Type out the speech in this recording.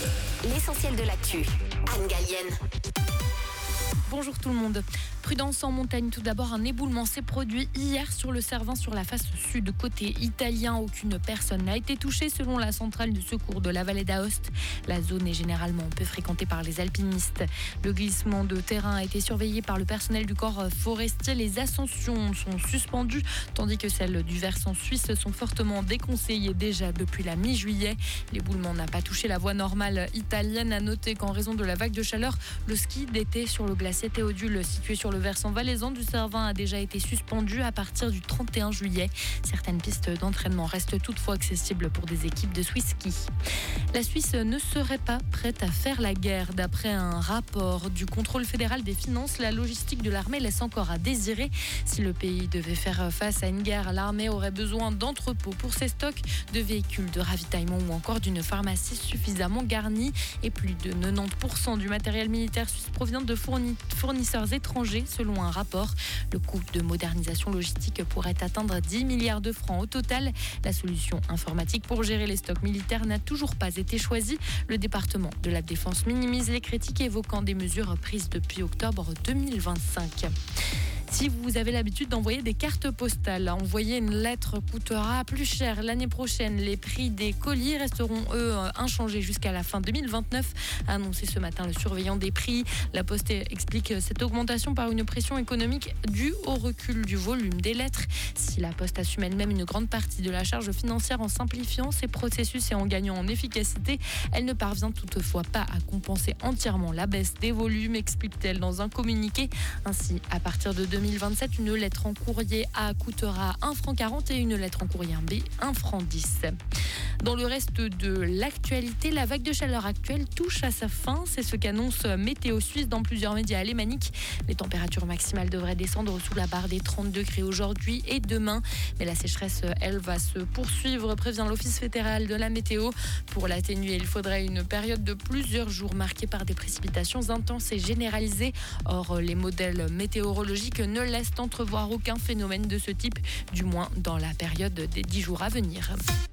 L'essentiel de l'actu. Anne Gallienne. Bonjour tout le monde. Prudence en montagne. Tout d'abord, un éboulement s'est produit hier sur le Cervin, sur la face sud. Côté italien, aucune personne n'a été touchée selon la centrale de secours de la vallée d'Aoste. La zone est généralement peu fréquentée par les alpinistes. Le glissement de terrain a été surveillé par le personnel du corps forestier. Les ascensions sont suspendues, tandis que celles du versant suisse sont fortement déconseillées déjà depuis la mi-juillet. L'éboulement n'a pas touché la voie normale italienne. À noter qu'en raison de la vague de chaleur, le ski d'été sur le glacier Théodule, situé sur le versant valaisan du Cervin, a déjà été suspendu à partir du 31 juillet. Certaines pistes d'entraînement restent toutefois accessibles pour des équipes de Swiss Ski. La Suisse ne serait pas prête à faire la guerre. D'après un rapport du contrôle fédéral des finances, la logistique de l'armée laisse encore à désirer. Si le pays devait faire face à une guerre, l'armée aurait besoin d'entrepôts pour ses stocks, de véhicules de ravitaillement ou encore d'une pharmacie suffisamment garnie. Et plus de 90% du matériel militaire suisse provient de fournisseurs étrangers, selon un rapport. Le coût de modernisation logistique pourrait atteindre 10 milliards de francs au total. La solution informatique pour gérer les stocks militaires n'a toujours pas été choisie. Le département de la Défense minimise les critiques, évoquant des mesures prises depuis octobre 2025. Si vous avez l'habitude d'envoyer des cartes postales, envoyer une lettre coûtera plus cher l'année prochaine. Les prix des colis resteront, eux, inchangés jusqu'à la fin 2029, a annoncé ce matin le surveillant des prix. La Poste explique cette augmentation par une pression économique due au recul du volume des lettres. Si la Poste assume elle-même une grande partie de la charge financière en simplifiant ses processus et en gagnant en efficacité, elle ne parvient toutefois pas à compenser entièrement la baisse des volumes, explique-t-elle dans un communiqué. Ainsi, à partir de 2027, une lettre en courrier A coûtera 1,40 franc et une lettre en courrier B 1,10 franc. Dans le reste de l'actualité, la vague de chaleur actuelle touche à sa fin. C'est ce qu'annonce Météo Suisse dans plusieurs médias alémaniques. Les températures maximales devraient descendre sous la barre des 30 degrés aujourd'hui et demain. Mais la sécheresse, elle, va se poursuivre, prévient l'Office fédéral de la météo. Pour l'atténuer, il faudrait une période de plusieurs jours marquée par des précipitations intenses et généralisées. Or, les modèles météorologiques ne laissent entrevoir aucun phénomène de ce type, du moins dans la période des 10 jours à venir.